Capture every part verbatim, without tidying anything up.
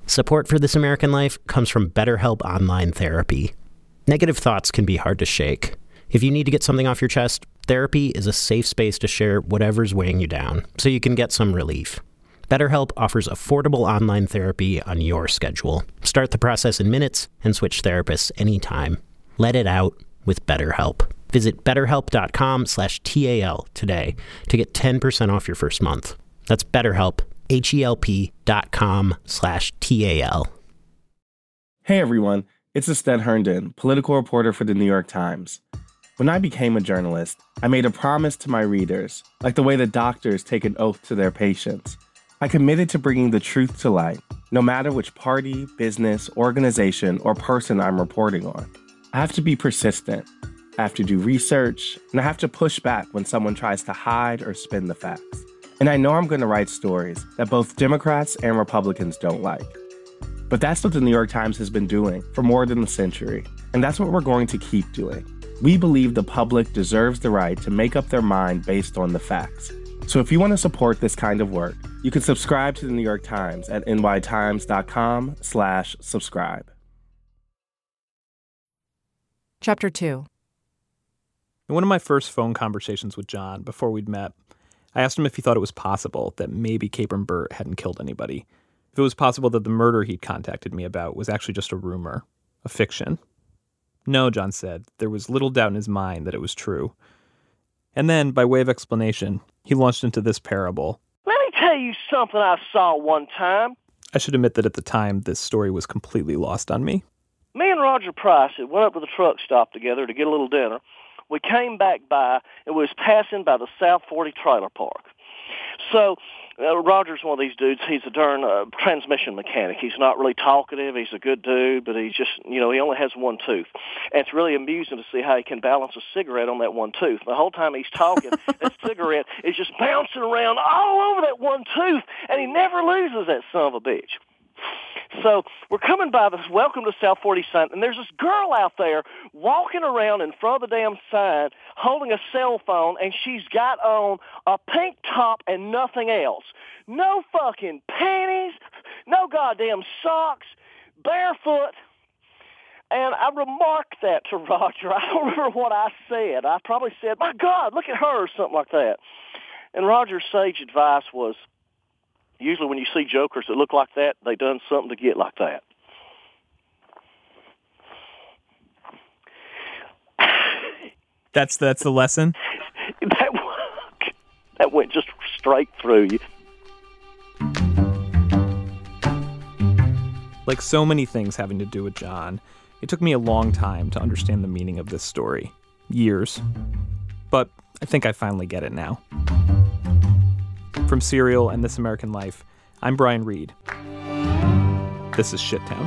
Support for This American Life comes from BetterHelp Online Therapy. Negative thoughts can be hard to shake. If you need to get something off your chest, therapy is a safe space to share whatever's weighing you down, so you can get some relief. BetterHelp offers affordable online therapy on your schedule. Start the process in minutes and switch therapists anytime. Let it out with BetterHelp. Visit betterhelp.com slash TAL today to get ten percent off your first month. That's BetterHelp, H-E-L-P dot com slash T-A-L. Hey everyone, it's Ested Herndon, political reporter for the New York Times. When I became a journalist, I made a promise to my readers, like the way that doctors take an oath to their patients. I committed to bringing the truth to light, no matter which party, business, organization, or person I'm reporting on. I have to be persistent. I have to do research, and I have to push back when someone tries to hide or spin the facts. And I know I'm going to write stories that both Democrats and Republicans don't like. But that's what the New York Times has been doing for more than a century, and that's what we're going to keep doing. We believe the public deserves the right to make up their mind based on the facts. So if you want to support this kind of work, you can subscribe to the New York Times at nytimes.com slash subscribe. Chapter two. In one of my first phone conversations with John before we'd met, I asked him if he thought it was possible that maybe Capron Burt hadn't killed anybody. If it was possible that the murder he'd contacted me about was actually just a rumor, a fiction. No, John said. There was little doubt in his mind that it was true. And then, by way of explanation, he launched into this parable. Let me tell you something I saw one time. I should admit that at the time, this story was completely lost on me. Me and Roger Price had went up to the truck stop together to get a little dinner. We came back by, and we was passing by the South forty trailer park. So uh, Roger's one of these dudes. He's a darn uh, transmission mechanic. He's not really talkative. He's a good dude, but he's just, you know, he only has one tooth. And it's really amusing to see how he can balance a cigarette on that one tooth. The whole time he's talking, that cigarette is just bouncing around all over that one tooth, and he never loses that son of a bitch. So we're coming by this Welcome to South forty sign, and there's this girl out there walking around in front of the damn sign holding a cell phone, and she's got on a pink top and nothing else. No fucking panties, no goddamn socks, barefoot. And I remarked that to Roger. I don't remember what I said. I probably said, my God, look at her, or something like that. And Roger's sage advice was, usually when you see jokers that look like that, they done something to get like that. That's that's the lesson? that, that went just straight through you. Like so many things having to do with John, it took me a long time to understand the meaning of this story. Years. But I think I finally get it now. From Serial and This American Life, I'm Brian Reed. This is Shittown.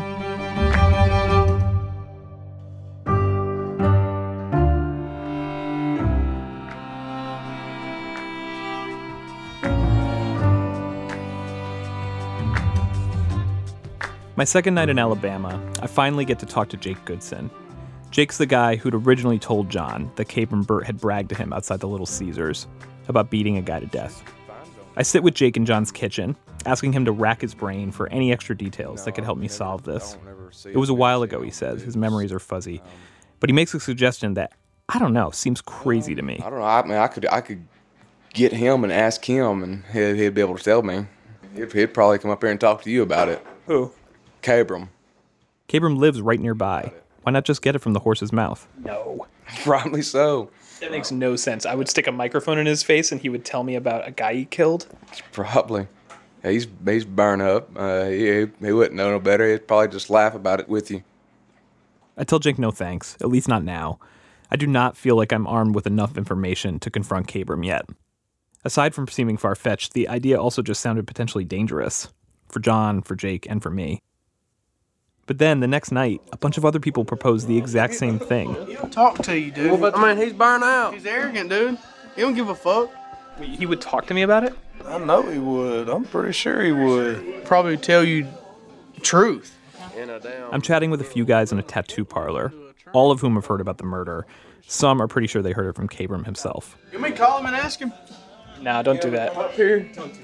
My second night in Alabama, I finally get to talk to Jake Goodson. Jake's the guy who'd originally told John that Capron Burt had bragged to him outside the Little Caesars about beating a guy to death. I sit with Jake in John's kitchen, asking him to rack his brain for any extra details that could help me solve this. It was a while ago, he says. His memories are fuzzy. But he makes a suggestion that, I don't know, seems crazy to me. I don't know. I mean, I could I could get him and ask him, and he'd, he'd be able to tell me. He'd, he'd probably come up here and talk to you about it. Who? Capron. Capron lives right nearby. Why not just get it from the horse's mouth? No. Probably so. That makes no sense. I would stick a microphone in his face and he would tell me about a guy he killed. Probably. He's he's burned up. Uh, he, he wouldn't know no better. He'd probably just laugh about it with you. I tell Jake no thanks, at least not now. I do not feel like I'm armed with enough information to confront Capron yet. Aside from seeming far-fetched, the idea also just sounded potentially dangerous. For John, for Jake, and for me. But then, the next night, a bunch of other people proposed the exact same thing. He'll talk to you, dude. Well, but, I mean, he's burned out. He's arrogant, dude. He don't give a fuck. He would talk to me about it? I know he would. I'm pretty sure he would. Probably tell you the truth. I'm chatting with a few guys in a tattoo parlor, all of whom have heard about the murder. Some are pretty sure they heard it from Capron himself. You may call him and ask him. Nah, don't do that. Up here. Don't do that.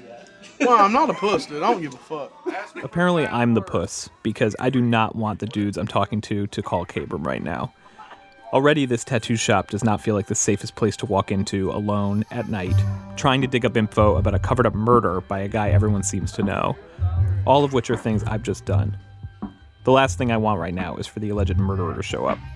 Well, I'm not a puss, dude. I don't give a fuck. Apparently, I'm the puss, because I do not want the dudes I'm talking to to call Kabram right now. Already, this tattoo shop does not feel like the safest place to walk into alone at night, trying to dig up info about a covered-up murder by a guy everyone seems to know, all of which are things I've just done. The last thing I want right now is for the alleged murderer to show up.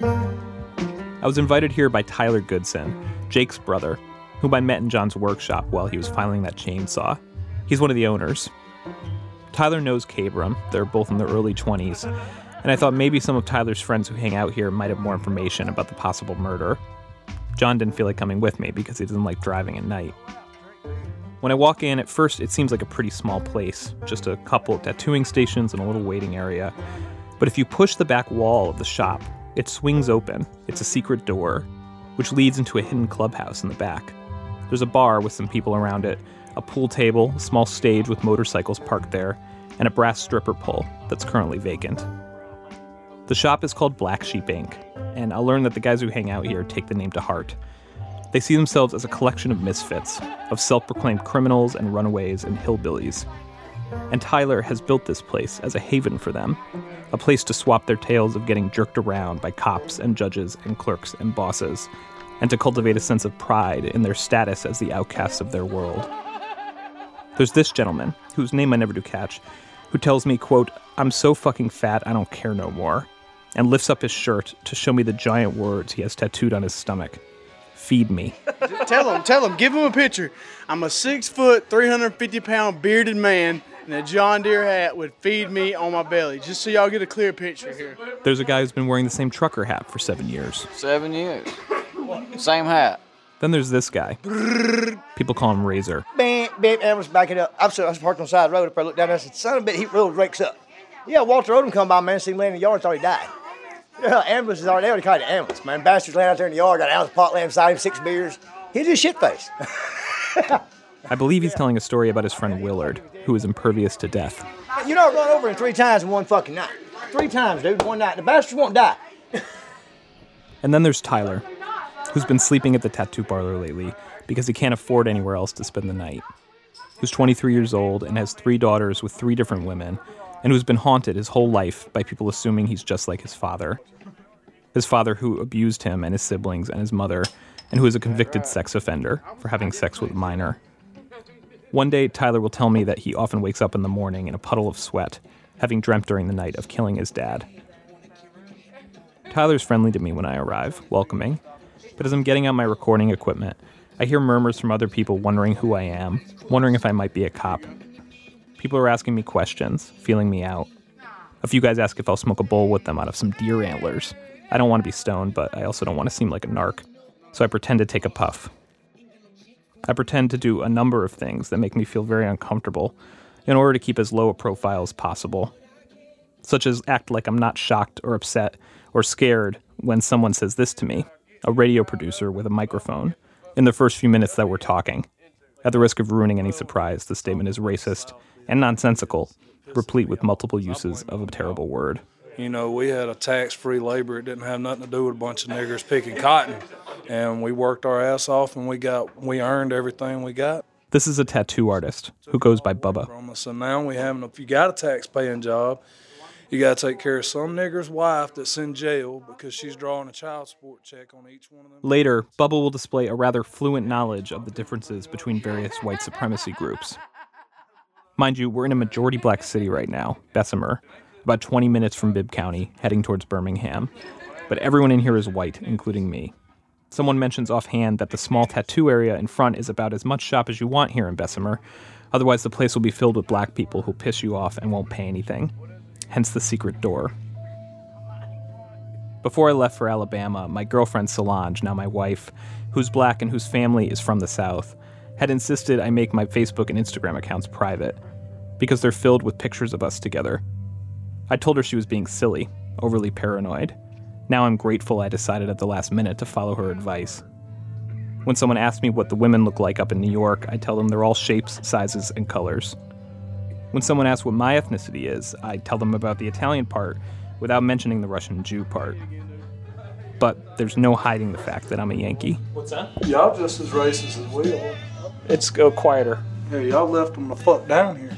I was invited here by Tyler Goodson, Jake's brother, whom I met in John's workshop while he was filing that chainsaw. He's one of the owners. Tyler knows Kabram. They're both in their early twenties, and I thought maybe some of Tyler's friends who hang out here might have more information about the possible murder. John didn't feel like coming with me because he doesn't like driving at night. When I walk in, at first it seems like a pretty small place, just a couple of tattooing stations and a little waiting area. But if you push the back wall of the shop, it swings open. It's a secret door, which leads into a hidden clubhouse in the back. There's a bar with some people around it, a pool table, a small stage with motorcycles parked there, and a brass stripper pole that's currently vacant. The shop is called Black Sheep Incorporated, and I'll learn that the guys who hang out here take the name to heart. They see themselves as a collection of misfits, of self-proclaimed criminals and runaways and hillbillies. And Tyler has built this place as a haven for them, a place to swap their tales of getting jerked around by cops and judges and clerks and bosses, and to cultivate a sense of pride in their status as the outcasts of their world. There's this gentleman, whose name I never do catch, who tells me, quote, "I'm so fucking fat I don't care no more," and lifts up his shirt to show me the giant words he has tattooed on his stomach. Feed me. Tell him, tell him, give him a picture. I'm a six foot, three hundred fifty pound bearded man in a John Deere hat with feed me on my belly, just so y'all get a clear picture here. There's a guy who's been wearing the same trucker hat for seven years. Seven years. Same hat. Then there's this guy. People call him Razor. Bam, bam, ambulance, back it up. I was, I was parked on the side of the road up there, looked down there, I said, son of a bitch, he road rakes up. Yeah, Walter Odom come by, man, see him laying in the yard, thought he died. Yeah, ambulance is already, they already called it an ambulance, man. Bastards laying out there in the yard, got an ounce of pot laying beside him, six beers. He's just shit-faced. I believe he's telling a story about his friend Willard, who is impervious to death. You know, I run over him three times in one fucking night. Three times, dude, one night. The bastard won't die. And then there's Tyler, who's been sleeping at the tattoo parlor lately because he can't afford anywhere else to spend the night. Who's twenty-three years old and has three daughters with three different women, and who's been haunted his whole life by people assuming he's just like his father. His father who abused him and his siblings and his mother, and who is a convicted sex offender for having sex with a minor. One day, Tyler will tell me that he often wakes up in the morning in a puddle of sweat, having dreamt during the night of killing his dad. Tyler's friendly to me when I arrive, welcoming, but as I'm getting out my recording equipment, I hear murmurs from other people wondering who I am, wondering if I might be a cop. People are asking me questions, feeling me out. A few guys ask if I'll smoke a bowl with them out of some deer antlers. I don't want to be stoned, but I also don't want to seem like a narc, so I pretend to take a puff. I pretend to do a number of things that make me feel very uncomfortable in order to keep as low a profile as possible, such as act like I'm not shocked or upset or scared when someone says this to me, a radio producer with a microphone, in the first few minutes that we're talking. At the risk of ruining any surprise, the statement is racist and nonsensical, replete with multiple uses of a terrible word. You know, we had a tax-free labor. It didn't have nothing to do with a bunch of niggers picking cotton. And we worked our ass off, and we got we earned everything we got. This is a tattoo artist who goes by Bubba. So now we have, if you got a tax-paying job, you got to take care of some nigger's wife that's in jail because she's drawing a child support check on each one of them. Later, Bubba will display a rather fluent knowledge of the differences between various white supremacy groups. Mind you, we're in a majority black city right now, Bessemer, about twenty minutes from Bibb County, heading towards Birmingham. But everyone in here is white, including me. Someone mentions offhand that the small tattoo area in front is about as much shop as you want here in Bessemer. Otherwise, the place will be filled with black people who'll piss you off and won't pay anything. Hence the secret door. Before I left for Alabama, my girlfriend Solange, now my wife, who's black and whose family is from the South, had insisted I make my Facebook and Instagram accounts private because they're filled with pictures of us together. I told her she was being silly, overly paranoid. Now I'm grateful I decided at the last minute to follow her advice. When someone asks me what the women look like up in New York, I tell them they're all shapes, sizes, and colors. When someone asks what my ethnicity is, I tell them about the Italian part without mentioning the Russian Jew part. But there's no hiding the fact that I'm a Yankee. What's that? Y'all just as racist as we are. It's go quieter. Yeah, y'all left them the fuck down here.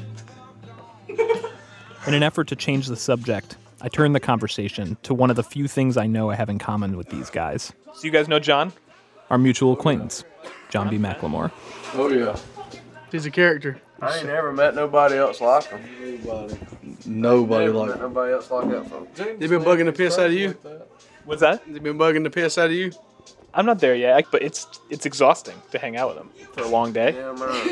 In an effort to change the subject, I turn the conversation to one of the few things I know I have in common with these guys. So you guys know John? Our mutual acquaintance, John B. McLemore. Oh, yeah. He's a character. I ain't never met nobody else like him. Nobody. Nobody never like met nobody else like that, folks. They been bugging the piss out of you? What's that? They been bugging the piss out of you? I'm not there yet, but it's it's exhausting to hang out with him for a long day. Yeah, man.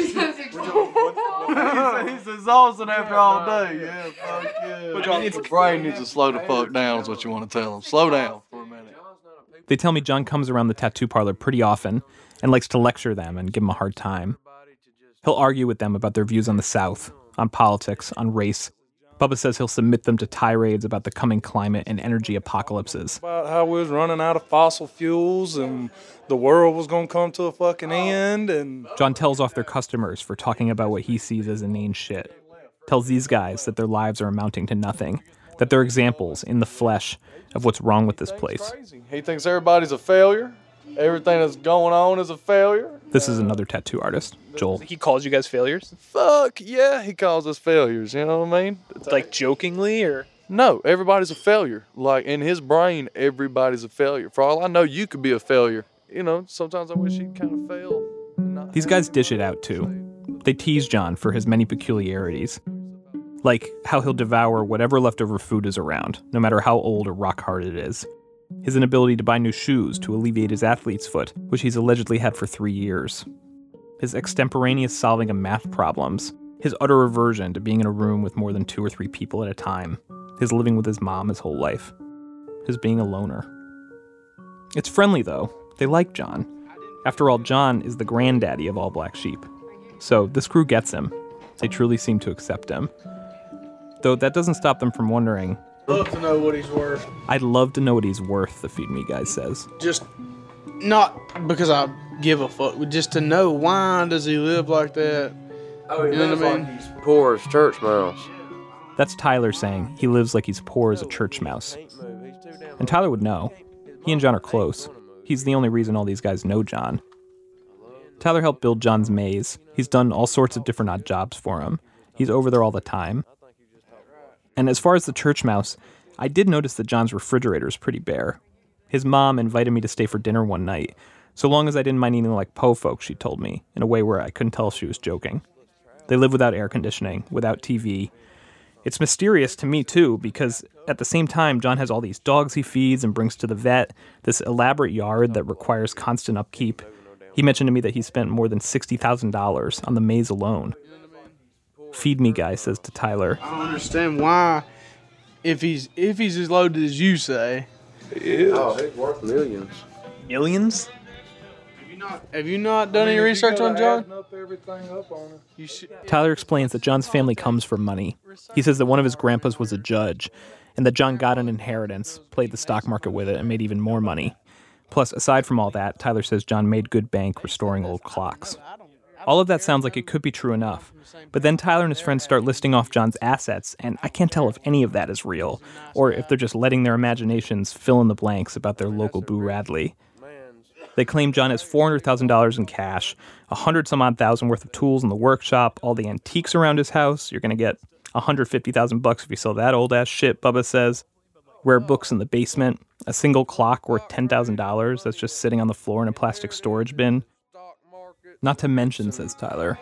He's exhausted after all day. Yeah, fuck yeah. But I mean, the brain needs to slow the fuck down is what you want to tell him. Slow down for a minute. They tell me John comes around the tattoo parlor pretty often and likes to lecture them and give them a hard time. He'll argue with them about their views on the South, on politics, on race. Bubba says he'll submit them to tirades about the coming climate and energy apocalypses. About how we was running out of fossil fuels and the world was going to come to a fucking end. And John tells off their customers for talking about what he sees as inane shit. Tells these guys that their lives are amounting to nothing, that they're examples in the flesh of what's wrong with this place. He thinks everybody's a failure. Everything that's going on is a failure. This is another tattoo artist, Joel. He calls you guys failures? Fuck yeah, he calls us failures, you know what I mean? Like jokingly or? No, everybody's a failure. Like in his brain, everybody's a failure. For all I know, you could be a failure. You know, sometimes I wish he'd kind of fail. These guys dish it out too. They tease John for his many peculiarities. Like how he'll devour whatever leftover food is around, no matter how old or rock hard it is. His inability to buy new shoes to alleviate his athlete's foot, which he's allegedly had for three years. His extemporaneous solving of math problems. His utter aversion to being in a room with more than two or three people at a time. His living with his mom his whole life. His being a loner. It's friendly, though. They like John. After all, John is the granddaddy of all black sheep. So this crew gets him. They truly seem to accept him. Though that doesn't stop them from wondering... Love to know what he's worth. I'd love to know what he's worth, the Feed Me guy says. Just not because I give a fuck, but just to know why does he live like that? Oh, he you know lives what I mean? like he's poor as church mouse. That's Tyler saying he lives like he's poor as a church mouse. And Tyler would know. He and John are close. He's the only reason all these guys know John. Tyler helped build John's maze. He's done all sorts of different odd jobs for him. He's over there all the time. And as far as the church mouse, I did notice that John's refrigerator is pretty bare. His mom invited me to stay for dinner one night, so long as I didn't mind eating like po' folks, she told me, in a way where I couldn't tell if she was joking. They live without air conditioning, without T V. It's mysterious to me, too, because at the same time, John has all these dogs he feeds and brings to the vet, this elaborate yard that requires constant upkeep. He mentioned to me that he spent more than sixty thousand dollars on the maze alone. Feed Me guy says to Tyler, I don't understand why, if he's if he's as loaded as you say. Yeah. Oh, he's worth millions. Millions? Have you not, have you not done I mean, any research on John? Up everything up on it. You should, Tyler explains that John's family comes from money. He says that one of his grandpas was a judge, and that John got an inheritance, played the stock market with it, and made even more money. Plus, aside from all that, Tyler says John made good bank restoring old clocks. All of that sounds like it could be true enough. But then Tyler and his friends start listing off John's assets, and I can't tell if any of that is real, or if they're just letting their imaginations fill in the blanks about their local Boo Radley. They claim John has four hundred thousand dollars in cash, one hundred some odd thousand worth of tools in the workshop, all the antiques around his house. You're going to get one hundred fifty thousand bucks if you sell that old-ass shit, Bubba says. Rare books in the basement, a single clock worth ten thousand dollars that's just sitting on the floor in a plastic storage bin. Not to mention, says Tyler,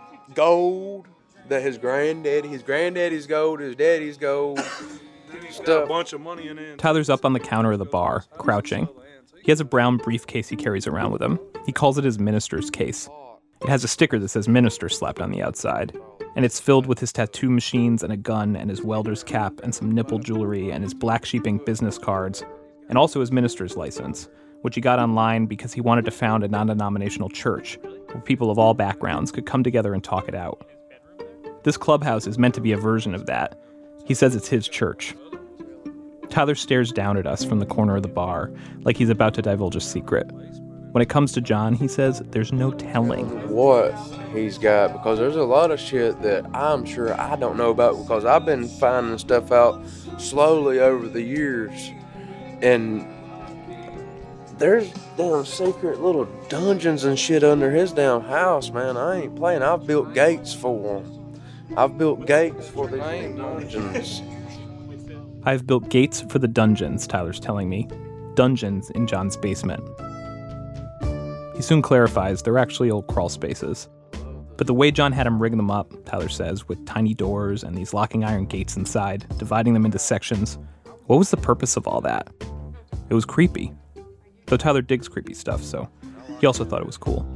gold that his granddaddy, his granddaddy's gold, his daddy's gold. He's got a bunch of money in it. Tyler's up on the counter of the bar, crouching. He has a brown briefcase he carries around with him. He calls it his minister's case. It has a sticker that says minister slapped on the outside. And it's filled with his tattoo machines and a gun and his welder's cap and some nipple jewelry and his black sheeping business cards, and also his minister's license, which he got online because he wanted to found a non-denominational church where people of all backgrounds could come together and talk it out. This clubhouse is meant to be a version of that. He says it's his church. Tyler stares down at us from the corner of the bar, like he's about to divulge a secret. When it comes to John, he says there's no telling what he's got, because there's a lot of shit that I'm sure I don't know about, because I've been finding stuff out slowly over the years. And There's damn secret little dungeons and shit under his damn house, man. I ain't playing. I've built gates for him. I've built gates for these dungeons. I've built gates for the dungeons, Tyler's telling me. Dungeons in John's basement. He soon clarifies they're actually old crawl spaces. But the way John had him rig them up, Tyler says, with tiny doors and these locking iron gates inside, dividing them into sections, what was the purpose of all that? It was creepy. Though Tyler digs creepy stuff, so he also thought it was cool.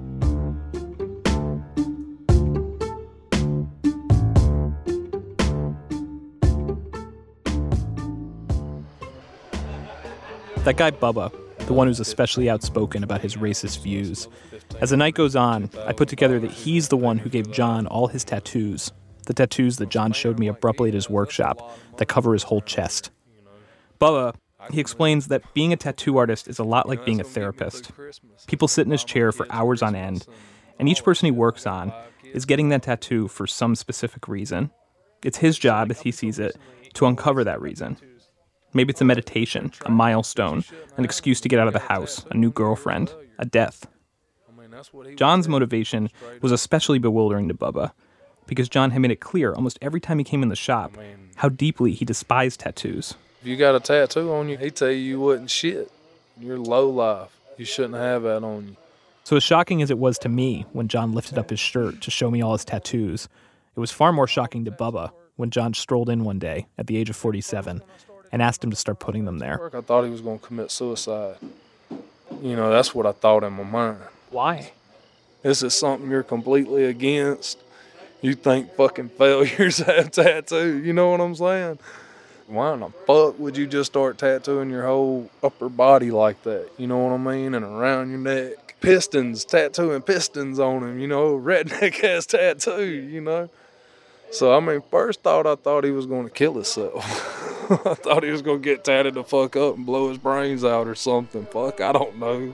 That guy Bubba, the one who's especially outspoken about his racist views. As the night goes on, I put together that he's the one who gave John all his tattoos, the tattoos that John showed me abruptly at his workshop that cover his whole chest. Bubba, he explains that being a tattoo artist is a lot like being a therapist. People sit in his chair for hours on end, and each person he works on is getting that tattoo for some specific reason. It's his job, as he sees it, to uncover that reason. Maybe it's a meditation, a milestone, an excuse to get out of the house, a new girlfriend, a death. John's motivation was especially bewildering to Bubba, because John had made it clear almost every time he came in the shop how deeply he despised tattoos. If you got a tattoo on you, he'd tell you you wasn't shit. You're low life. You shouldn't have that on you. So as shocking as it was to me when John lifted up his shirt to show me all his tattoos, it was far more shocking to Bubba when John strolled in one day at the age of forty-seven and asked him to start putting them there. I thought he was going to commit suicide. You know, that's what I thought in my mind. Why? This is something you're completely against. You think fucking failures have tattoos. You know what I'm saying? Why in the fuck would you just start tattooing your whole upper body like that? You know what I mean? And around your neck. Pistons, tattooing pistons on him, you know? Redneck ass tattoo, you know? So, I mean, first thought, I thought he was going to kill himself. I thought he was going to get tatted the fuck up and blow his brains out or something. Fuck, I don't know.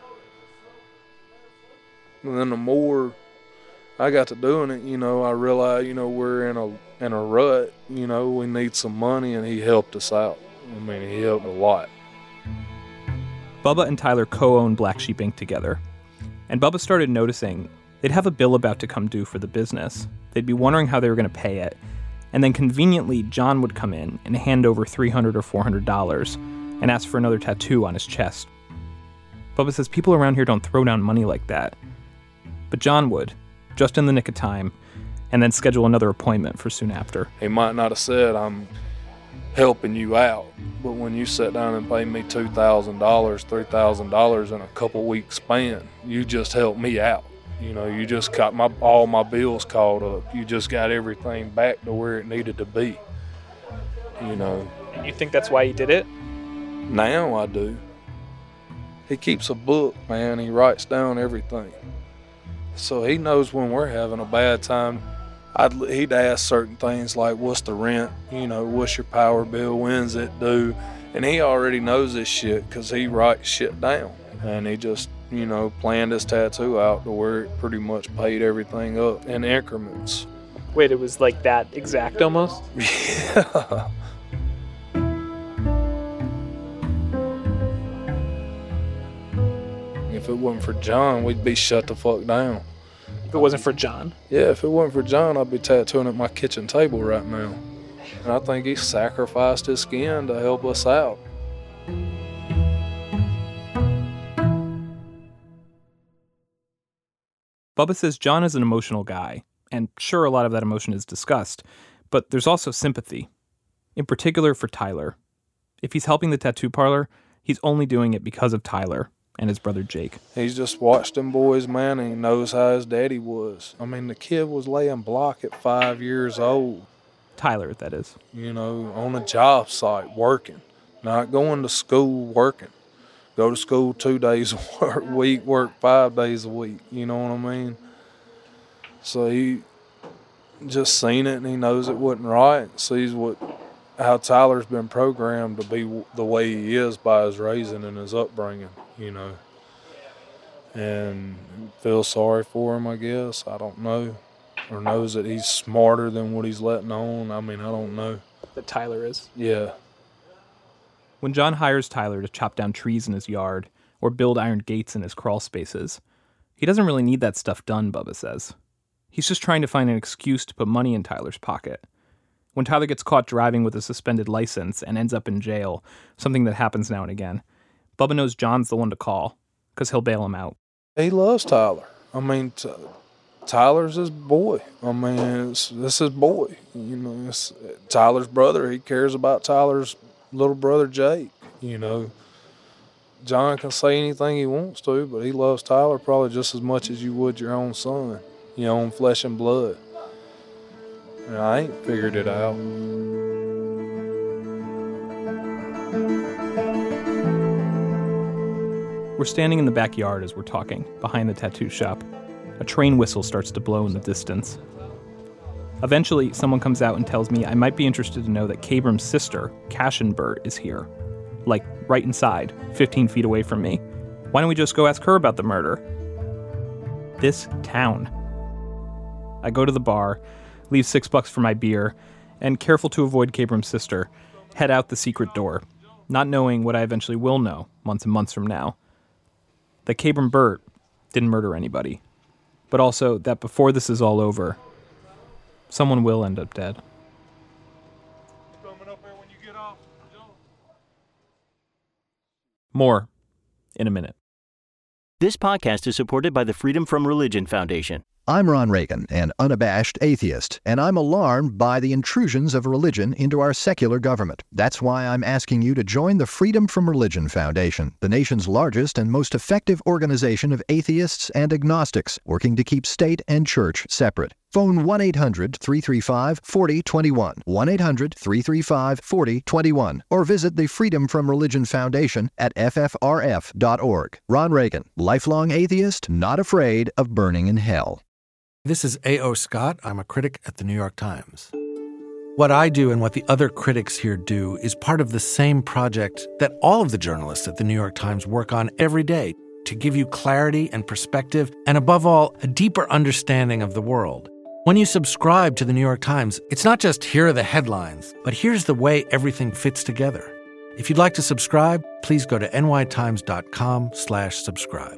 And then the more I got to doing it, you know, I realized, you know, we're in a in a rut. You know, we need some money, and he helped us out. I mean, he helped a lot. Bubba and Tyler co-own Black Sheep Incorporated together. And Bubba started noticing they'd have a bill about to come due for the business. They'd be wondering how they were going to pay it. And then conveniently, John would come in and hand over three hundred dollars or four hundred dollars and ask for another tattoo on his chest. Bubba says people around here don't throw down money like that. But John would, just in the nick of time, and then schedule another appointment for soon after. He might not have said, I'm helping you out, but when you sit down and pay me two thousand dollars, three thousand dollars in a couple weeks span, you just helped me out. You know, you just got my all my bills caught up. You just got everything back to where it needed to be. You know. And you think that's why he did it? Now I do. He keeps a book, man. He writes down everything. So he knows when we're having a bad time. I'd, he'd ask certain things like, what's the rent? You know, what's your power bill? When's it due? And he already knows this shit because he writes shit down. And he just, you know, planned his tattoo out to where it pretty much paid everything up in increments. Wait, it was like that exact almost? Yeah. If it wasn't for John, we'd be shut the fuck down. If it wasn't for John? Yeah, if it wasn't for John, I'd be tattooing at my kitchen table right now. And I think he sacrificed his skin to help us out. Bubba says John is an emotional guy, and sure, a lot of that emotion is discussed, but there's also sympathy, in particular for Tyler. If he's helping the tattoo parlor, he's only doing it because of Tyler and his brother Jake. He's just watched them boys, man, and he knows how his daddy was. I mean, the kid was laying block at five years old. Tyler, that is. You know, on a job site, working. Not going to school, working. Go to school two days a week, work five days a week. You know what I mean? So he just seen it, and he knows it wasn't right. Sees what how Tyler's been programmed to be the way he is by his raising and his upbringing, you know. And feels sorry for him, I guess. I don't know. Or knows that he's smarter than what he's letting on. I mean, I don't know. That Tyler is? Yeah. When John hires Tyler to chop down trees in his yard, or build iron gates in his crawl spaces. He doesn't really need that stuff done, Bubba says. He's just trying to find an excuse to put money in Tyler's pocket. When Tyler gets caught driving with a suspended license and ends up in jail, something that happens now and again, Bubba knows John's the one to call, because he'll bail him out. He loves Tyler. I mean, t- Tyler's his boy. I mean, it's, this is his boy. You know, it's Tyler's brother. He cares about Tyler's little brother, Jake. You know, John can say anything he wants to, but he loves Tyler probably just as much as you would your own son, your own flesh and blood. And I ain't figured it out. We're standing in the backyard as we're talking, behind the tattoo shop. A train whistle starts to blow in the distance. Eventually, someone comes out and tells me I might be interested to know that Kabram's sister, Cashin Burt, is here. Like, right inside, fifteen feet away from me. Why don't we just go ask her about the murder? This town. I go to the bar, leave six bucks for my beer, and, careful to avoid Kabram's sister, head out the secret door, not knowing what I eventually will know months and months from now. That Kabram Burt didn't murder anybody, but also that before this is all over, someone will end up dead. More in a minute. This podcast is supported by the Freedom From Religion Foundation. I'm Ron Reagan, an unabashed atheist, and I'm alarmed by the intrusions of religion into our secular government. That's why I'm asking you to join the Freedom From Religion Foundation, the nation's largest and most effective organization of atheists and agnostics, working to keep state and church separate. Phone one eight hundred, three three five, four zero two one, one eight hundred, three three five, four zero two one, or visit the Freedom From Religion Foundation at f f r f dot org. Ron Reagan, lifelong atheist, not afraid of burning in hell. This is A O. Scott. I'm a critic at the New York Times. What I do and what the other critics here do is part of the same project that all of the journalists at the New York Times work on every day to give you clarity and perspective and, above all, a deeper understanding of the world. When you subscribe to the New York Times, it's not just here are the headlines, but here's the way everything fits together. If you'd like to subscribe, please go to nytimes.com slash subscribe.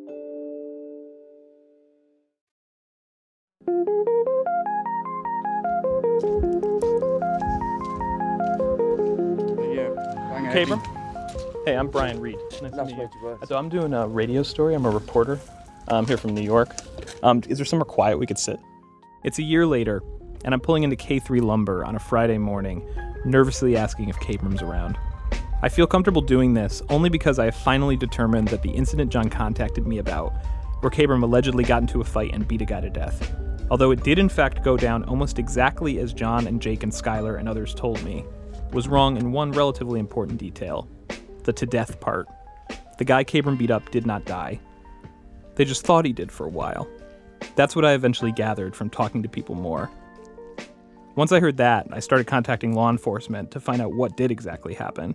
Kabram? Hey, I'm Brian Reed. Nice to meet you. So I'm doing a radio story. I'm a reporter. I'm here from New York. Um, is there somewhere quiet we could sit? It's a year later, and I'm pulling into K three Lumber on a Friday morning, nervously asking if Kabram's around. I feel comfortable doing this only because I have finally determined that the incident John contacted me about, where Kabram allegedly got into a fight and beat a guy to death, although it did in fact go down almost exactly as John and Jake and Skylar and others told me, was wrong in one relatively important detail, the to death part. The guy Kabram beat up did not die. They just thought he did for a while. That's what I eventually gathered from talking to people more. Once I heard that, I started contacting law enforcement to find out what did exactly happen.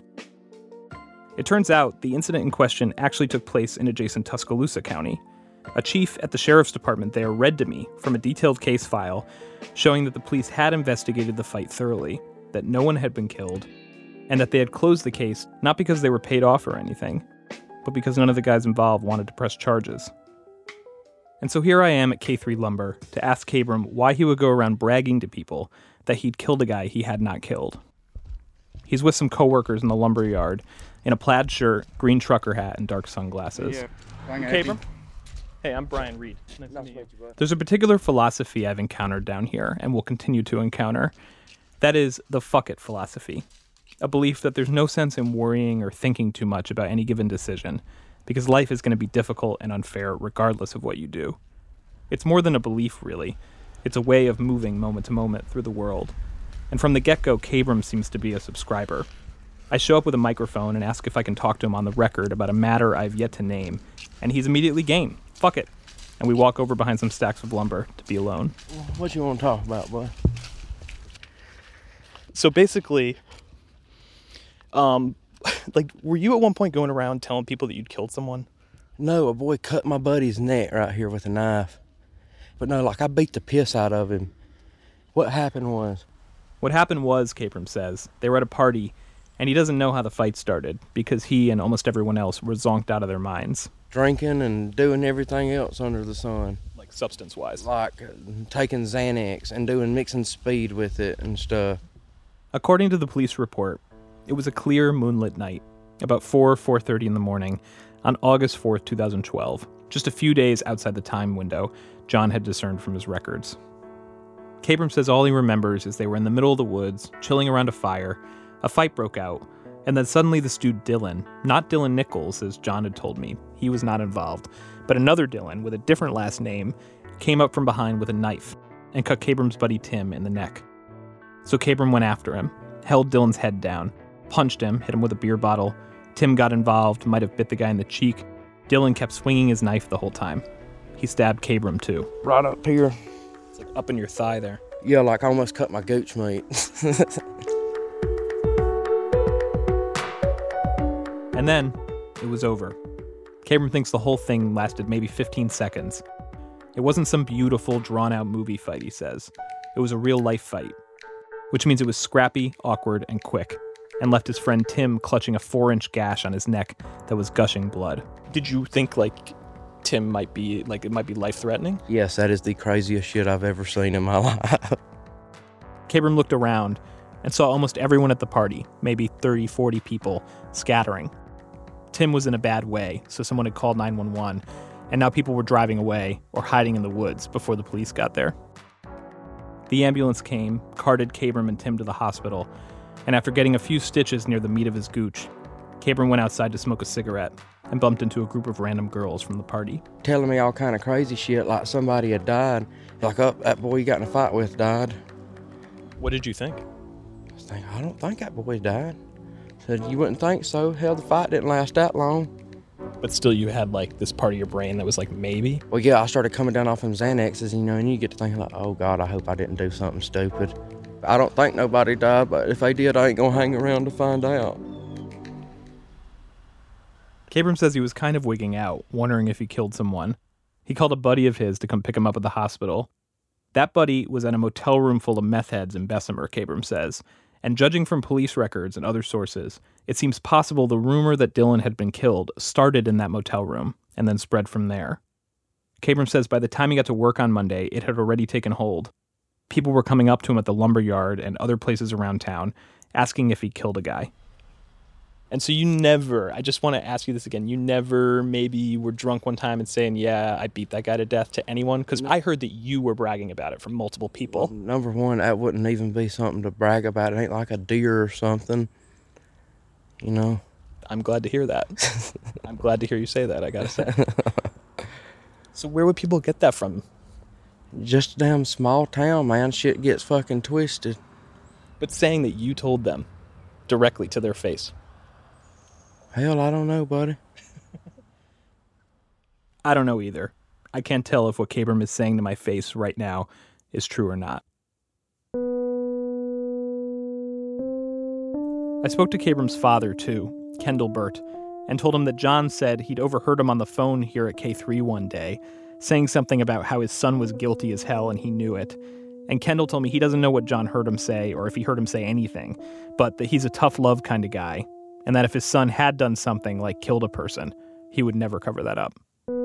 It turns out the incident in question actually took place in adjacent Tuscaloosa County. A chief at the sheriff's department there read to me from a detailed case file showing that the police had investigated the fight thoroughly, that no one had been killed, and that they had closed the case not because they were paid off or anything, but because none of the guys involved wanted to press charges. And so here I am at K three Lumber to ask Kabram why he would go around bragging to people that he'd killed a guy he had not killed. He's with some coworkers in the lumber yard in a plaid shirt, green trucker hat, and dark sunglasses. Yeah. Kabram? Hey, I'm Brian Reed. Nice to meet you. There's a particular philosophy I've encountered down here and will continue to encounter. That is the fuck it philosophy. A belief that there's no sense in worrying or thinking too much about any given decision, because life is going to be difficult and unfair regardless of what you do. It's more than a belief, really. It's a way of moving moment to moment through the world. And from the get-go, Kabram seems to be a subscriber. I show up with a microphone and ask if I can talk to him on the record about a matter I've yet to name, and he's immediately game. Fuck it. And we walk over behind some stacks of lumber to be alone. What you want to talk about, boy? So basically, um, like, were you at one point going around telling people that you'd killed someone? No, a boy cut my buddy's neck right here with a knife. But no, like, I beat the piss out of him. What happened was... What happened was, Kabram says, they were at a party, And he doesn't know how the fight started because he and almost everyone else were zonked out of their minds. Drinking and doing everything else under the sun. Like substance-wise? Like uh, taking Xanax and doing mixing speed with it and stuff. According to the police report, it was a clear moonlit night, about four, four thirty in the morning, on August fourth, twenty twelve, just a few days outside the time window John had discerned from his records. Kabram says all he remembers is they were in the middle of the woods, chilling around a fire. A fight broke out, and then suddenly this dude Dylan, not Dylan Nichols, as John had told me, he was not involved, but another Dylan with a different last name, came up from behind with a knife and cut Kabram's buddy Tim in the neck. So Kabram went after him, held Dylan's head down, punched him, hit him with a beer bottle. Tim got involved, might have bit the guy in the cheek. Dylan kept swinging his knife the whole time. He stabbed Kabram too. Right up here. It's like up in your thigh there. Yeah, like I almost cut my gooch meat. And then, it was over. Kabram thinks the whole thing lasted maybe fifteen seconds. It wasn't some beautiful, drawn-out movie fight, he says. It was a real-life fight, which means it was scrappy, awkward, and quick, and left his friend Tim clutching a four-inch gash on his neck that was gushing blood. Did you think, like, Tim might be, like, it might be life-threatening? Yes, that is the craziest shit I've ever seen in my life. Kabram looked around and saw almost everyone at the party, maybe thirty, forty people, scattering. Tim was in a bad way, so someone had called nine one one, and now people were driving away or hiding in the woods before the police got there. The ambulance came, carted Kabram and Tim to the hospital, and after getting a few stitches near the meat of his gooch, Kabram went outside to smoke a cigarette and bumped into a group of random girls from the party. Telling me all kind of crazy shit, like somebody had died. Like, oh, that boy you got in a fight with died. What did you think? I was thinking, I don't think that boy died. Said, you wouldn't think so. Hell, the fight didn't last that long. But still, you had, like, this part of your brain that was like, maybe? Well, yeah, I started coming down off them Xanaxes, you know, and you get to thinking, like, oh, God, I hope I didn't do something stupid. I don't think nobody died, but if they did, I ain't gonna hang around to find out. Kabram says he was kind of wigging out, wondering if he killed someone. He called a buddy of his to come pick him up at the hospital. That buddy was at a motel room full of meth heads in Bessemer, Kabram says. And judging from police records and other sources, it seems possible the rumor that Dylan had been killed started in that motel room and then spread from there. Kabram says by the time he got to work on Monday, it had already taken hold. People were coming up to him at the lumber yard and other places around town, asking if he killed a guy. And so you never, I just want to ask you this again, you never maybe were drunk one time and saying, yeah, I beat that guy to death to anyone? Because I heard that you were bragging about it from multiple people. Well, number one, that wouldn't even be something to brag about. It ain't like a deer or something, you know? I'm glad to hear that. I'm glad to hear you say that, I gotta say. So where would people get that from? Just a damn small town, man. Shit gets fucking twisted. But saying that you told them directly to their face. Hell, I don't know, buddy. I don't know either. I can't tell if what Kabram is saying to my face right now is true or not. I spoke to Kabram's father, too, Kendall Burt, and told him that John said he'd overheard him on the phone here at K three one day, saying something about how his son was guilty as hell and he knew it. And Kendall told me he doesn't know what John heard him say or if he heard him say anything, but that he's a tough love kind of guy, and that if his son had done something like killed a person, he would never cover that up.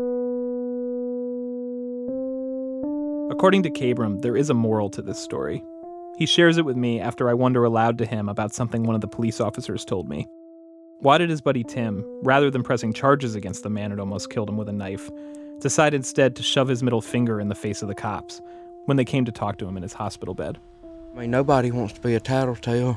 According to Kabram, there is a moral to this story. He shares it with me after I wonder aloud to him about something one of the police officers told me. Why did his buddy Tim, rather than pressing charges against the man who'd almost killed him with a knife, decide instead to shove his middle finger in the face of the cops when they came to talk to him in his hospital bed? I mean, nobody wants to be a tattletale.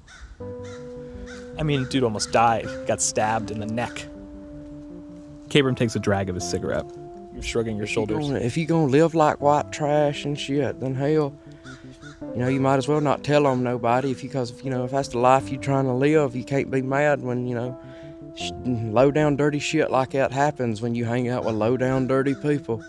I mean, dude almost died. Got stabbed in the neck. Kabram takes a drag of his cigarette. You're shrugging your shoulders. If you're going to live like white trash and shit, then hell, you know, you might as well not tell on nobody. If you, because, you know, if that's the life you're trying to live, you can't be mad when, you know, sh- low-down dirty shit like that happens when you hang out with low-down dirty people.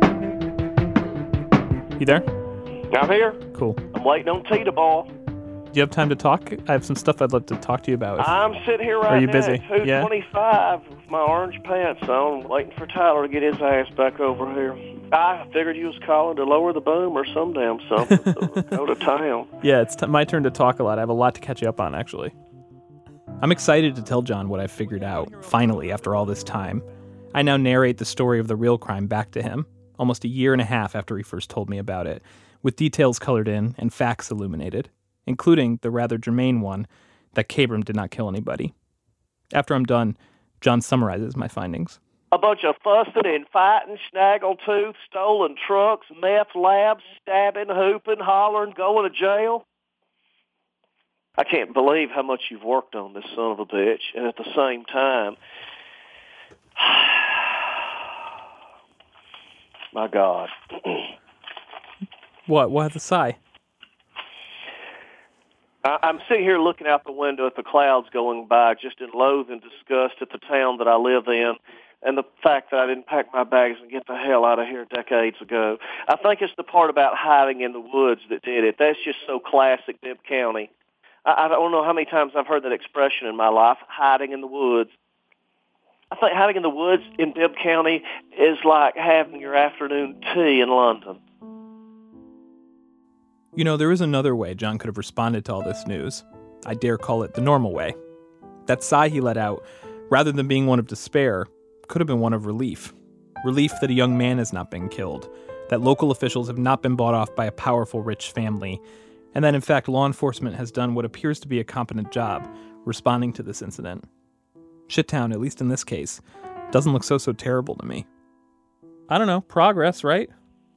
You there? I'm here. Cool. I'm waiting on Tita Ball. Do you have time to talk? I have some stuff I'd love to talk to you about. I'm sitting here right Are you now busy? at two twenty-five with my orange pants on, waiting for Tyler to get his ass back over here. I figured you was calling to lower the boom or some damn something, so go to town. Yeah, it's t- my turn to talk a lot. I have a lot to catch you up on, actually. I'm excited to tell John what I've figured out, finally, after all this time. I now narrate the story of the real crime back to him, almost a year and a half after he first told me about it, with details colored in and facts illuminated, including the rather germane one that Kabram did not kill anybody. After I'm done, John summarizes my findings. A bunch of fussing and fighting, snaggletooth, stolen trucks, meth labs, stabbing, hooping, hollering, going to jail. I can't believe how much you've worked on this son of a bitch, and at the same time, my God. What? Why the sigh? I, I'm sitting here looking out the window at the clouds going by, just in loath and disgust at the town that I live in, and the fact that I didn't pack my bags and get the hell out of here decades ago. I think it's the part about hiding in the woods that did it. That's just so classic Bibb County. I, I don't know how many times I've heard that expression in my life, hiding in the woods. I think hiding in the woods in Bibb County is like having your afternoon tea in London. You know, there is another way John could have responded to all this news. I dare call it the normal way. That sigh he let out, rather than being one of despair, could have been one of relief. Relief that a young man has not been killed, that local officials have not been bought off by a powerful, rich family, and that, in fact, law enforcement has done what appears to be a competent job responding to this incident. Shittown, at least in this case, doesn't look so, so terrible to me. I don't know, progress, right?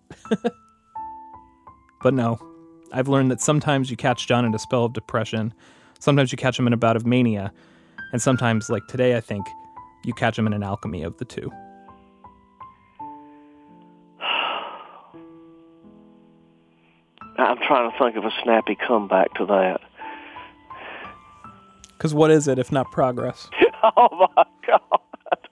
But no, I've learned that sometimes you catch John in a spell of depression, sometimes you catch him in a bout of mania, and sometimes, like today, I think, you catch him in an alchemy of the two. I'm trying to think of a snappy comeback to that. Because what is it if not progress? Oh, my God.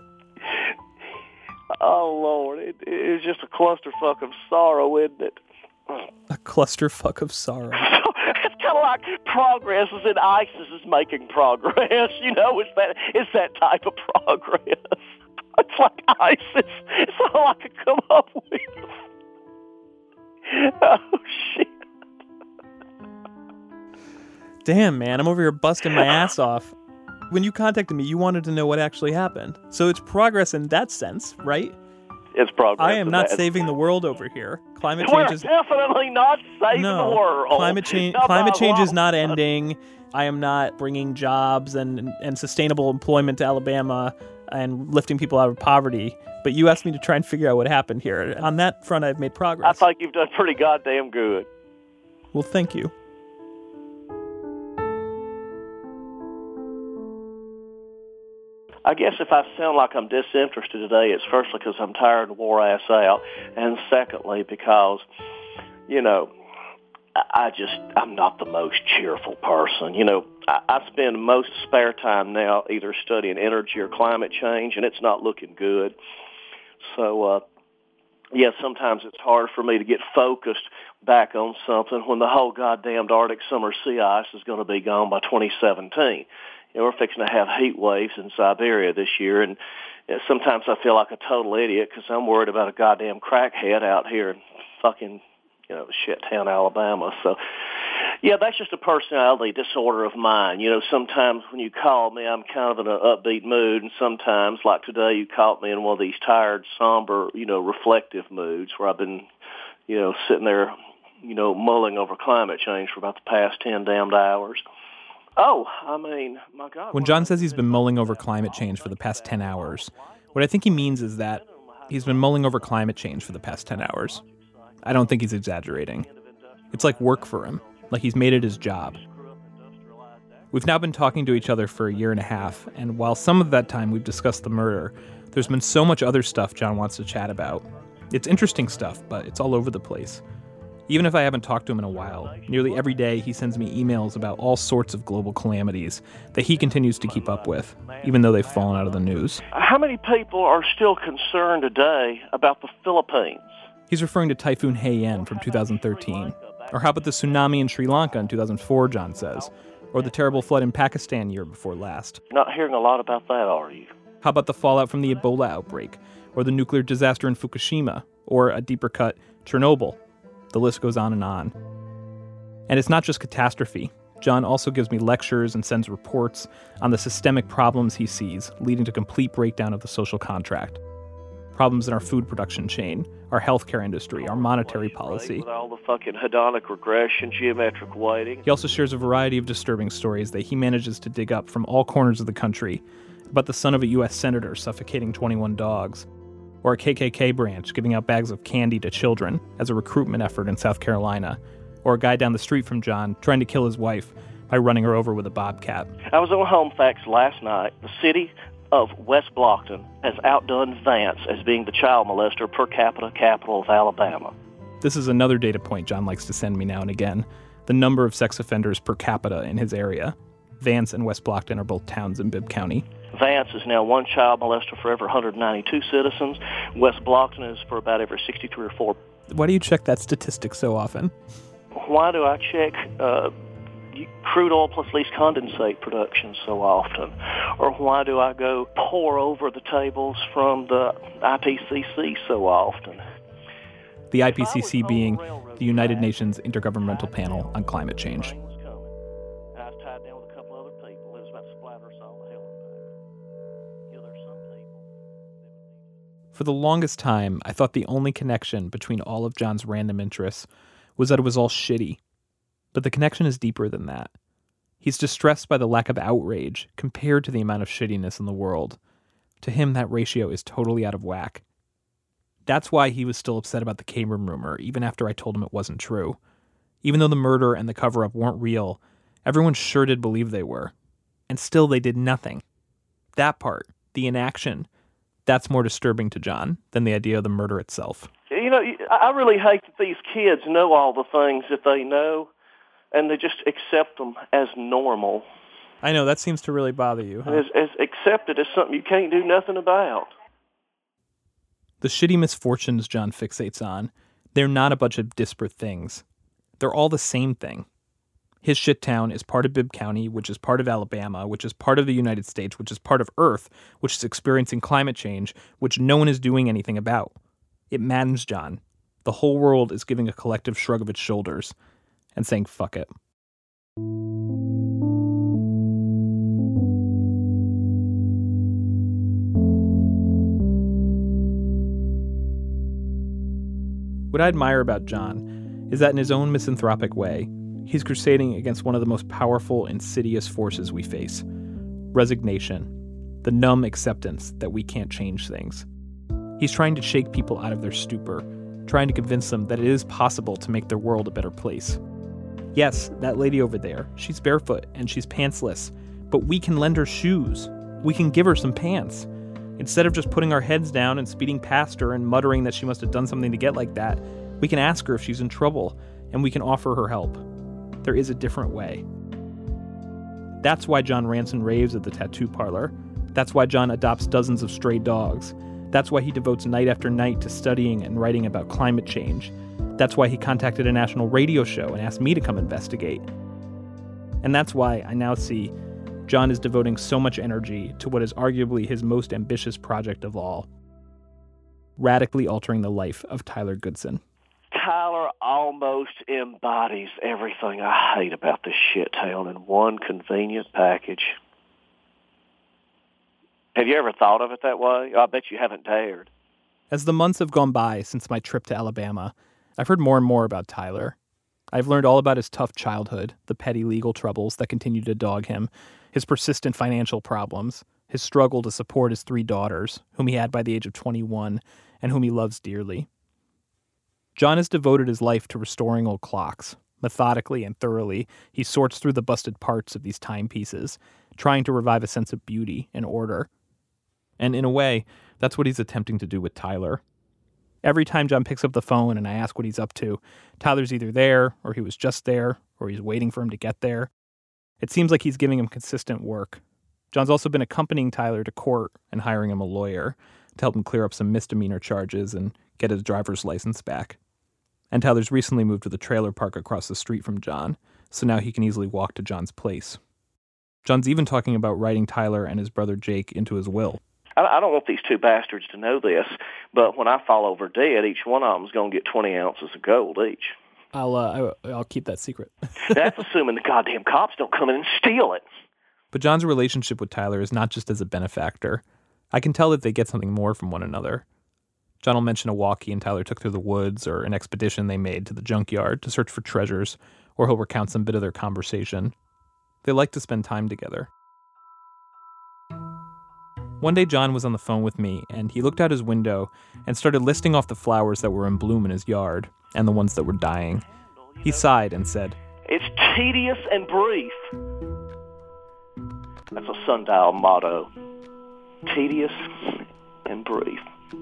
Oh, Lord. It, it's just a clusterfuck of sorrow, isn't it? A clusterfuck of sorrow. It's kind of like progress is in ISIS is making progress. You know, it's that, it's that type of progress. It's like ISIS. It's all I could come up with. Oh, shit. Damn, man, I'm over here busting my ass off. When you contacted me, you wanted to know what actually happened. So it's progress in that sense, right? It's progress. I am not that. saving the world over here. Climate We're change is definitely not saving no, the world. Climate change. Climate change is not ending. I am not bringing jobs and and sustainable employment to Alabama and lifting people out of poverty. But you asked me to try and figure out what happened here. On that front, I've made progress. I think you've done pretty goddamn good. Well, thank you. I guess if I sound like I'm disinterested today, it's firstly because I'm tired and wore ass out, and secondly because, you know, I just, I'm not the most cheerful person. You know, I, I spend most spare time now either studying energy or climate change, and it's not looking good. So, uh, yeah, sometimes it's hard for me to get focused back on something when the whole goddamn Arctic summer sea ice is going to be gone by twenty seventeen. You know, we're fixing to have heat waves in Siberia this year, and you know, sometimes I feel like a total idiot because I'm worried about a goddamn crackhead out here in fucking, you know, shit town Alabama. So, yeah, that's just a personality disorder of mine. You know, sometimes when you call me, I'm kind of in an upbeat mood, and sometimes, like today, you caught me in one of these tired, somber, you know, reflective moods where I've been, you know, sitting there, you know, mulling over climate change for about the past ten damned hours. Oh, I mean, my God. When John says he's been mulling over climate change for the past ten hours, what I think he means is that he's been mulling over climate change for the past ten hours. I don't think he's exaggerating. It's like work for him, like he's made it his job. We've now been talking to each other for a year and a half, and while some of that time we've discussed the murder, there's been so much other stuff John wants to chat about. It's interesting stuff, but it's all over the place. Even if I haven't talked to him in a while, nearly every day he sends me emails about all sorts of global calamities that he continues to keep up with, even though they've fallen out of the news. How many people are still concerned today about the Philippines? He's referring to Typhoon Haiyan from two thousand thirteen, Or how about the tsunami in Sri Lanka in two thousand four, John says? Or the terrible flood in Pakistan year before last? Not hearing a lot about that, are you? How about the fallout from the Ebola outbreak? Or the nuclear disaster in Fukushima? Or a deeper cut, Chernobyl? The list goes on and on. And it's not just catastrophe. John also gives me lectures and sends reports on the systemic problems he sees, leading to complete breakdown of the social contract. Problems in our food production chain, our healthcare industry, our monetary policy. With all the fucking hedonic regression, geometric weighting. He also shares a variety of disturbing stories that he manages to dig up from all corners of the country about the son of a U S senator suffocating twenty-one dogs, or a K K K branch giving out bags of candy to children as a recruitment effort in South Carolina, or a guy down the street from John trying to kill his wife by running her over with a bobcat. I was on Home Facts last night. The city of West Blockton has outdone Vance as being the child molester per capita capital of Alabama. This is another data point John likes to send me now and again, the number of sex offenders per capita in his area. Vance and West Blockton are both towns in Bibb County. Vance is now one child molester for every one hundred ninety-two citizens. West Blockton is for about every sixty-three or four. Why do you check that statistic so often? Why do I check uh, crude oil plus least condensate production so often? Or why do I go pour over the tables from the I P C C so often? The I P C C being the United Nations Intergovernmental Panel on Climate Change. For the longest time, I thought the only connection between all of John's random interests was that it was all shitty. But the connection is deeper than that. He's distressed by the lack of outrage compared to the amount of shittiness in the world. To him, that ratio is totally out of whack. That's why he was still upset about the Cameron rumor, even after I told him it wasn't true. Even though the murder and the cover-up weren't real, everyone sure did believe they were. And still they did nothing. That part, the inaction, that's more disturbing to John than the idea of the murder itself. You know, I really hate that these kids know all the things that they know, and they just accept them as normal. I know, that seems to really bother you, huh? As, as accepted as something you can't do nothing about. The shitty misfortunes John fixates on, they're not a bunch of disparate things. They're all the same thing. His shit town is part of Bibb County, which is part of Alabama, which is part of the United States, which is part of Earth, which is experiencing climate change, which no one is doing anything about. It maddens John. The whole world is giving a collective shrug of its shoulders and saying, fuck it. What I admire about John is that in his own misanthropic way, he's crusading against one of the most powerful, insidious forces we face. Resignation. The numb acceptance that we can't change things. He's trying to shake people out of their stupor, trying to convince them that it is possible to make their world a better place. Yes, that lady over there, she's barefoot and she's pantsless, but we can lend her shoes. We can give her some pants. Instead of just putting our heads down and speeding past her and muttering that she must have done something to get like that, we can ask her if she's in trouble, and we can offer her help. There is a different way. That's why John rants and raves at the tattoo parlor. That's why John adopts dozens of stray dogs. That's why he devotes night after night to studying and writing about climate change. That's why he contacted a national radio show and asked me to come investigate. And that's why I now see John is devoting so much energy to what is arguably his most ambitious project of all, radically altering the life of Tyler Goodson. Tyler almost embodies everything I hate about this shit town in one convenient package. Have you ever thought of it that way? I bet you haven't dared. As the months have gone by since my trip to Alabama, I've heard more and more about Tyler. I've learned all about his tough childhood, the petty legal troubles that continue to dog him, his persistent financial problems, his struggle to support his three daughters, whom he had by the age of twenty-one, and whom he loves dearly. John has devoted his life to restoring old clocks. Methodically and thoroughly, he sorts through the busted parts of these timepieces, trying to revive a sense of beauty and order. And in a way, that's what he's attempting to do with Tyler. Every time John picks up the phone and I ask what he's up to, Tyler's either there, or he was just there, or he's waiting for him to get there. It seems like he's giving him consistent work. John's also been accompanying Tyler to court and hiring him a lawyer to help him clear up some misdemeanor charges and get his driver's license back. And Tyler's recently moved to the trailer park across the street from John, so now he can easily walk to John's place. John's even talking about writing Tyler and his brother Jake into his will. I don't want these two bastards to know this, but when I fall over dead, each one of them's going to get twenty ounces of gold each. I'll uh, I'll keep that secret. That's assuming the goddamn cops don't come in and steal it. But John's relationship with Tyler is not just as a benefactor. I can tell that they get something more from one another. John will mention a walk he and Tyler took through the woods or an expedition they made to the junkyard to search for treasures, or he'll recount some bit of their conversation. They like to spend time together. One day John was on the phone with me, and he looked out his window and started listing off the flowers that were in bloom in his yard, and the ones that were dying. He sighed and said, "It's tedious and brief." That's a sundial motto. Tedious and brief.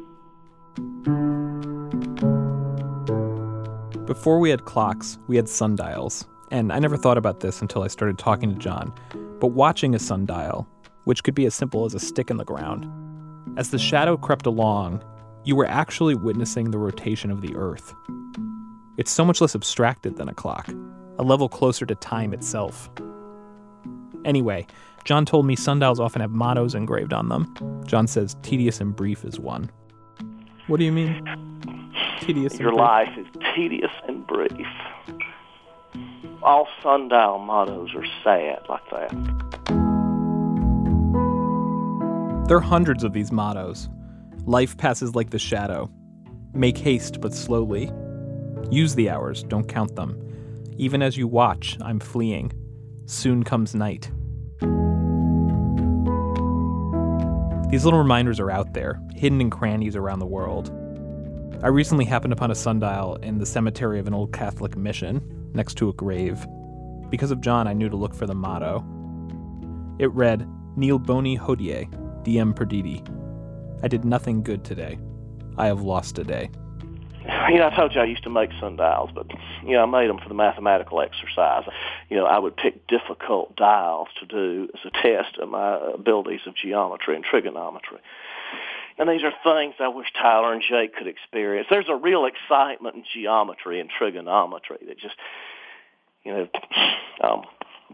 Before we had clocks, we had sundials. And I never thought about this until I started talking to John. But watching a sundial, which could be as simple as a stick in the ground, as the shadow crept along, you were actually witnessing the rotation of the earth. It's so much less abstracted than a clock, a level closer to time itself. Anyway, John told me sundials often have mottos engraved on them. John says tedious and brief is one. What do you mean? Tedious and Your brief? life is tedious and brief. All sundial mottos are sad like that. There are hundreds of these mottos. Life passes like the shadow. Make haste, but slowly. Use the hours, don't count them. Even as you watch, I'm fleeing. Soon comes night. These little reminders are out there, hidden in crannies around the world. I recently happened upon a sundial in the cemetery of an old Catholic mission, next to a grave. Because of John, I knew to look for the motto. It read, Nil boni hodie, diem perditi. I did nothing good today. I have lost a day. You know, I told you I used to make sundials, but, you know, I made them for the mathematical exercise. You know, I would pick difficult dials to do as a test of my abilities of geometry and trigonometry. And these are things I wish Tyler and Jake could experience. There's a real excitement in geometry and trigonometry that just, you know, um,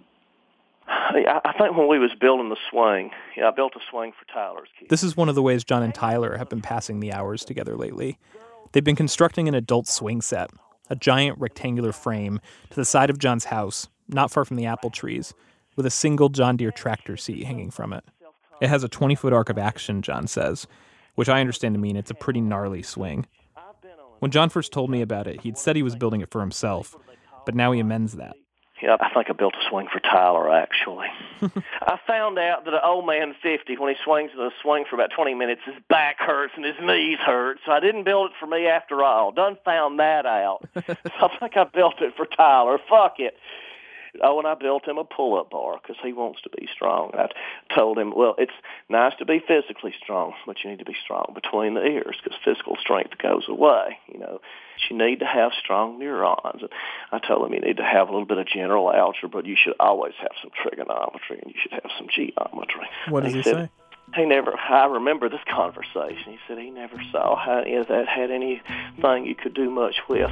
I, I think when we was building the swing, yeah, I built a swing for Tyler's kids. This is one of the ways John and Tyler have been passing the hours together lately. They've been constructing an adult swing set, a giant rectangular frame to the side of John's house, not far from the apple trees, with a single John Deere tractor seat hanging from it. It has a twenty-foot arc of action, John says, which I understand to mean it's a pretty gnarly swing. When John first told me about it, he'd said he was building it for himself, but now he amends that. Yeah, I think I built a swing for Tyler, actually. I found out that an old man fifty, when he swings the swing for about twenty minutes, his back hurts and his knees hurt, so I didn't build it for me after all. Done found that out. So I think I built it for Tyler. Fuck it. Oh, and I built him a pull-up bar because he wants to be strong. I told him, well, it's nice to be physically strong, but you need to be strong between the ears because physical strength goes away. You know, you need to have strong neurons. And I told him you need to have a little bit of general algebra, but you should always have some trigonometry and you should have some geometry. What does he, he say? said, He never, I remember this conversation. He said he never saw how any of that had anything you could do much with.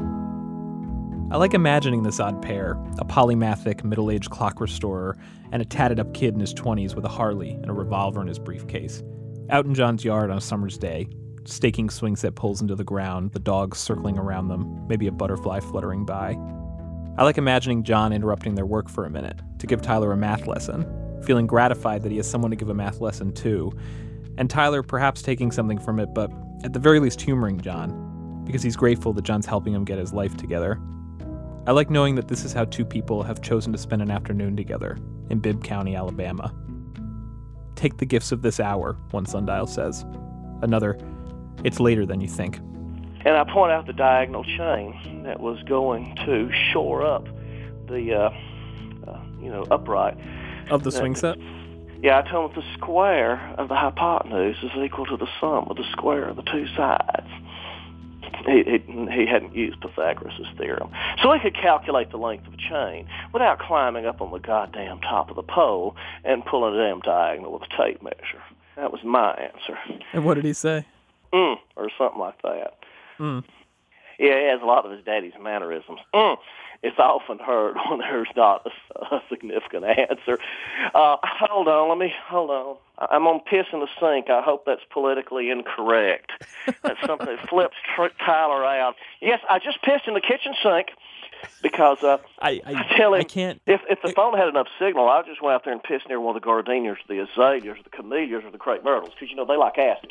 I like imagining this odd pair, a polymathic, middle-aged clock restorer and a tatted-up kid in his twenties with a Harley and a revolver in his briefcase, out in John's yard on a summer's day, staking swing set poles into the ground, the dogs circling around them, maybe a butterfly fluttering by. I like imagining John interrupting their work for a minute to give Tyler a math lesson, feeling gratified that he has someone to give a math lesson to, and Tyler perhaps taking something from it, but at the very least humoring John, because he's grateful that John's helping him get his life together. I like knowing that this is how two people have chosen to spend an afternoon together in Bibb County, Alabama. Take the gifts of this hour, one sundial says. Another, it's later than you think. And I point out the diagonal chain that was going to shore up the, uh, uh, you know, upright. Of the swing set? Yeah, I told him the square of the hypotenuse is equal to the sum of the square of the two sides. He, he, he hadn't used Pythagoras' theorem. So he could calculate the length of a chain without climbing up on the goddamn top of the pole and pulling a damn diagonal with a tape measure. That was my answer. And what did he say? Mm, or something like that. Mm. Yeah, he has a lot of his daddy's mannerisms. Mm. It's often heard when there's not a, a significant answer. Uh, hold on, let me, hold on. I'm on piss in the sink. I hope that's politically incorrect. That's something that flips tr- Tyler out. Yes, I just pissed in the kitchen sink because uh, I, I, I tell him I can't. If, if the phone had enough signal, I just went out there and pissed near one of the gardenias, the azaleas, the camellias, or the crepe myrtles, because, you know, they like acid.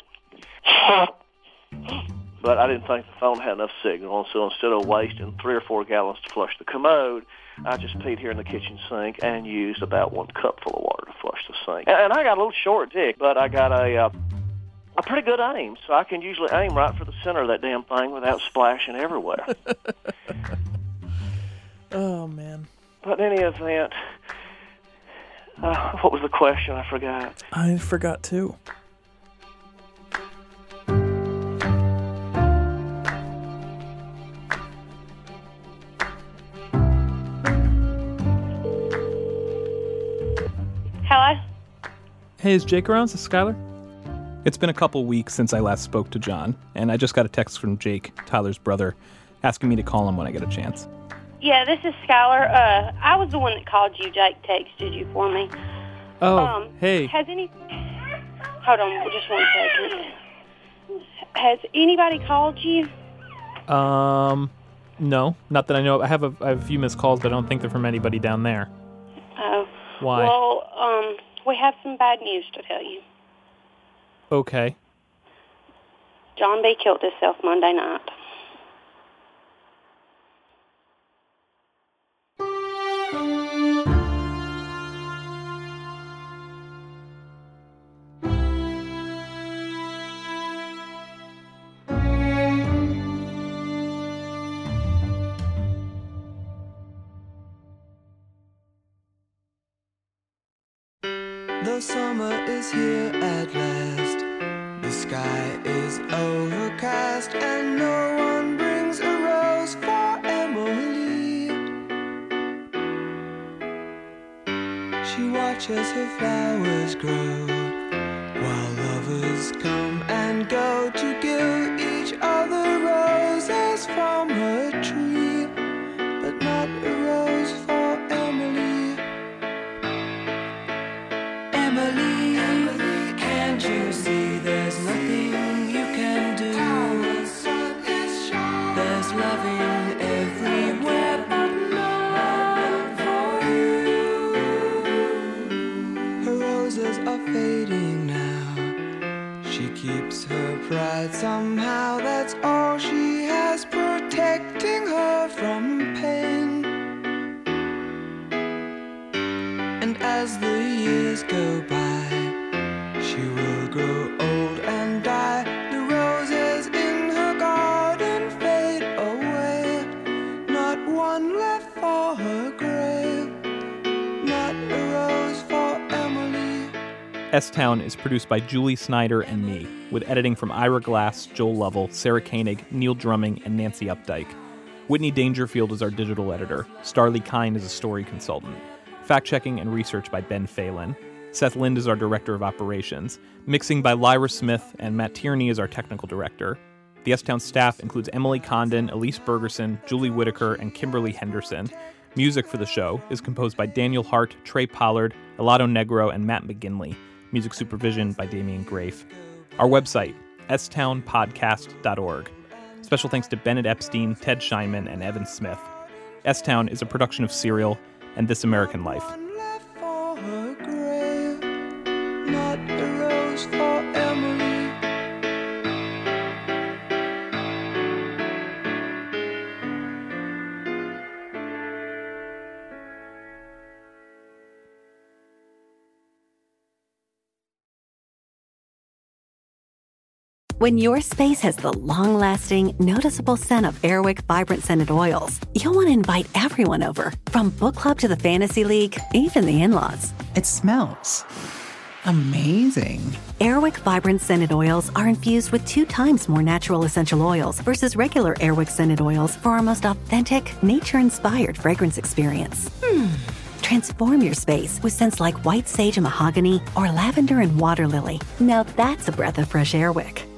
But I didn't think the phone had enough signal, so instead of wasting three or four gallons to flush the commode, I just peed here in the kitchen sink and used about one cupful of water to flush the sink. And I got a little short dick, but I got a uh, a pretty good aim, so I can usually aim right for the center of that damn thing without splashing everywhere. Oh, man. But in any event, uh, what was the question? I forgot. I forgot, too. Hello? Hey, is Jake around? Is this Skylar? It's been a couple weeks since I last spoke to John, and I just got a text from Jake, Tyler's brother, asking me to call him when I get a chance. Yeah, this is Skylar. Uh, I was the one that called you. Jake texted you for me. Oh, um, hey. Has any... Hold on, just one second. Has anybody called you? Um, no, not that I know of. I have a, I have a few missed calls, but I don't think they're from anybody down there. Oh. Why? Well, um, we have some bad news to tell you. Okay. John B. killed himself Monday night. The summer is here at last. The sky is overcast, and no one brings a rose for Emily. She watches her flowers grow, while lovers come and go to give each other roses from her tree, but not a rose for Emily. Emily, Emily, can't you see there's nothing you can do? There's loving everywhere but love for you. Her roses are fading now. She keeps her pride somehow. That's all she has, protecting her from pain. And as the years go by, she will grow old and die. The roses in her garden fade away. Not one left for her grave. Not a rose for Emily. S-Town is produced by Julie Snyder and me, with editing from Ira Glass, Joel Lovell, Sarah Koenig, Neil Drumming, and Nancy Updike. Whitney Dangerfield is our digital editor. Starlee Kine is a story consultant. Fact-checking and research by Ben Phelan. Seth Lind is our director of operations. Mixing by Lyra Smith, and Matt Tierney is our technical director. The S-Town staff includes Emily Condon, Elise Bergerson, Julie Whitaker, and Kimberly Henderson. Music for the show is composed by Daniel Hart, Trey Pollard, Elado Negro, and Matt McGinley. Music supervision by Damian Grafe. Our website, s town podcast dot org. Special thanks to Bennett Epstein, Ted Scheinman, and Evan Smith. S-Town is a production of Serial and This American Life. For her grave, not a rose for Emily. When your space has the long-lasting, noticeable scent of Airwick Vibrant Scented Oils, you'll want to invite everyone over, from book club to the fantasy league, even the in-laws. It smells amazing. Airwick Vibrant Scented Oils are infused with two times more natural essential oils versus regular Airwick Scented Oils for our most authentic, nature-inspired fragrance experience. Hmm. Transform your space with scents like white sage and mahogany or lavender and water lily. Now that's a breath of fresh Airwick.